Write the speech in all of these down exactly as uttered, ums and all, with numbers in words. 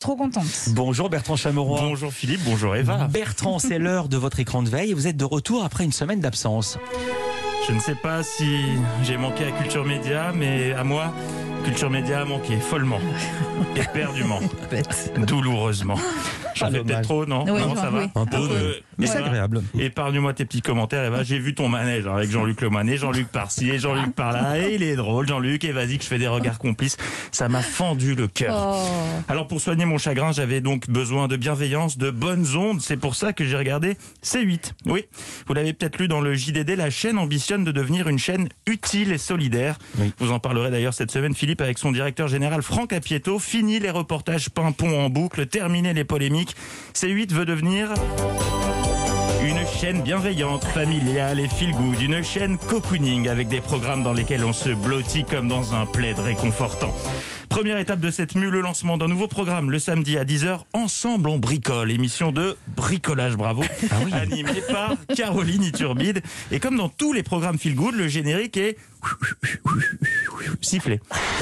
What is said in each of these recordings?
Trop contente. Bonjour Bertrand Chameroy. Bonjour Philippe, bonjour Eva. Bertrand, c'est l'heure de votre écran de veille et vous êtes de retour après une semaine d'absence. Je ne sais pas si j'ai manqué à Culture Média, mais à moi, Culture Média a manqué follement, éperdument, douloureusement. J'en Ah, fais dommage. peut-être trop, non, Oui, non, ça oui. va Un peu, Euh, mais c'est Eva, agréable. Épargne-moi tes petits commentaires, Eva. J'ai vu ton manège hein, avec Jean-Luc Lemoyne, et Jean-Luc par-ci et Jean-Luc par-là. Et il est drôle, Jean-Luc, et vas-y que je fais des regards complices. Ça m'a fendu le cœur. Oh. Alors pour soigner mon chagrin, j'avais donc besoin de bienveillance, de bonnes ondes. C'est pour ça que j'ai regardé C huit. Oui, vous l'avez peut-être lu dans le J D D, la chaîne ambitionne de devenir une chaîne utile et solidaire. Oui. Vous en parlerez d'ailleurs cette semaine, Philippe, avec son directeur général Franck Apieto. Fini les reportages pimpons en boucle, terminé les polémiques. C huit veut devenir une chaîne bienveillante, familiale et feel-good. Une chaîne cocooning avec des programmes dans lesquels on se blottit comme dans un plaid réconfortant. Première étape de cette mue, le lancement d'un nouveau programme le samedi à dix heures. Ensemble on bricole, émission de bricolage, bravo, animée par Caroline Iturbide. Et comme dans tous les programmes feel-good, le générique est sifflé.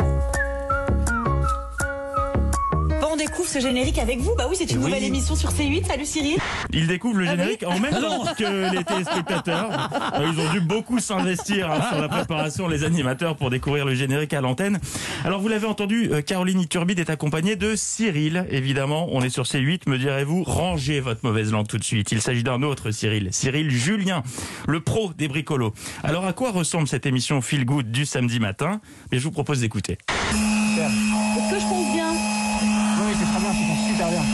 On découvre ce générique avec vous. Bah oui, c'est une Oui. nouvelle émission sur C huit. Salut Cyril. Ils découvrent le Ah générique en même temps que les téléspectateurs. Euh, Ils ont dû beaucoup s'investir hein, sur la préparation, les animateurs, pour découvrir le générique à l'antenne. Alors vous l'avez entendu, euh, Caroline Iturbide est accompagnée de Cyril. Évidemment, on est sur C huit, me direz-vous, rangez votre mauvaise langue tout de suite. Il s'agit d'un autre Cyril, Cyril Julien, le pro des bricolos. Alors à quoi ressemble cette émission Feel Good du samedi matin? Mais je vous propose d'écouter. Est-ce que je pense bien? Oui, c'est très bien, tu penses super bien.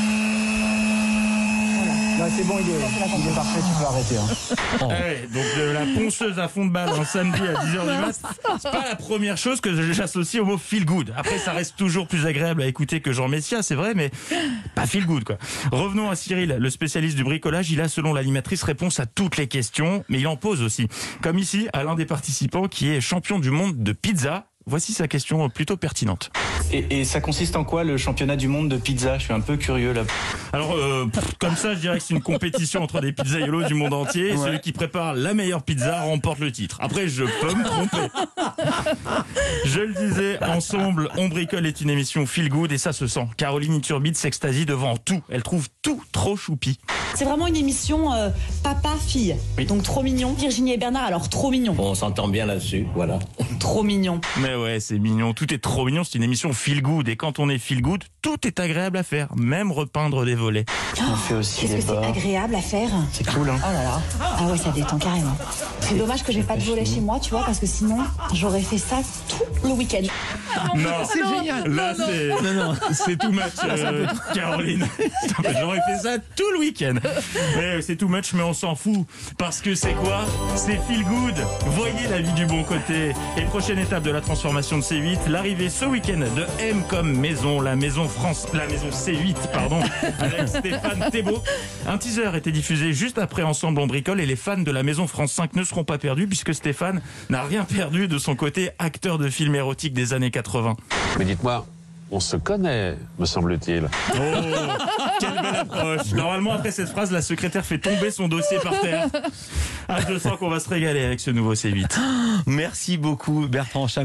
Là, c'est bon, il est, il est parfait, tu peux arrêter. Hein. Ah ouais, donc de la ponceuse à fond de balle un samedi à dix heures du mat, c'est pas la première chose que j'associe au mot feel good. Après, ça reste toujours plus agréable à écouter que Jean Messia, c'est vrai, mais pas feel good, quoi. Revenons à Cyril, le spécialiste du bricolage. Il a, selon l'animatrice, réponse à toutes les questions, mais il en pose aussi. Comme ici, à l'un des participants qui est champion du monde de pizza. Voici sa question plutôt pertinente. Et, et ça consiste en quoi le championnat du monde de pizza? Je suis un peu curieux là. Alors, euh, pff, comme ça, je dirais que c'est une compétition entre des pizzaiolos du monde entier. Et celui qui prépare la meilleure pizza remporte le titre. Après, je peux me tromper. Je le disais, ensemble, on bricole est une émission feel good et ça se sent. Caroline Iturbide s'extasie devant tout. Elle trouve tout trop choupi. C'est vraiment une émission euh, papa-fille. Oui. Donc trop mignon. Virginie et Bernard, alors trop mignon. On s'entend bien là-dessus, voilà. Trop mignon. Mais ouais, c'est mignon. Tout est trop mignon. C'est une émission feel good. Et quand on est feel good, tout est agréable à faire. Même repeindre des volets. On fait aussi Qu'est-ce les que c'est bords. agréable à faire. C'est cool, hein. Oh là là. Ah ouais, ça détend carrément. C'est dommage que j'ai pas de volet chez moi, tu vois, parce que sinon, j'aurais fait ça tout le week-end. Non, c'est génial. Là, c'est c'est too much, euh, Caroline. J'aurais fait ça tout le week-end. Mais c'est too much, mais on s'en fout. Parce que c'est quoi? C'est feel good. Voyez la vie du bon côté. Et prochaine étape de la transformation de C huit, l'arrivée ce week-end de M comme maison, la maison France, la maison C huit, pardon, avec Stéphane Thébault. Un teaser était diffusé juste après Ensemble on bricole et les fans de la maison France cinq ne seront pas perdus puisque Stéphane n'a rien perdu de son côté acteur de films érotiques des années quatre-vingts. Mais dites-moi, on se connaît, me semble-t-il. Oh, quelle belle approche. Normalement, après cette phrase, la secrétaire fait tomber son dossier par terre. Ah, je sens qu'on va se régaler avec ce nouveau C huit. Merci beaucoup Bertrand Chameroy.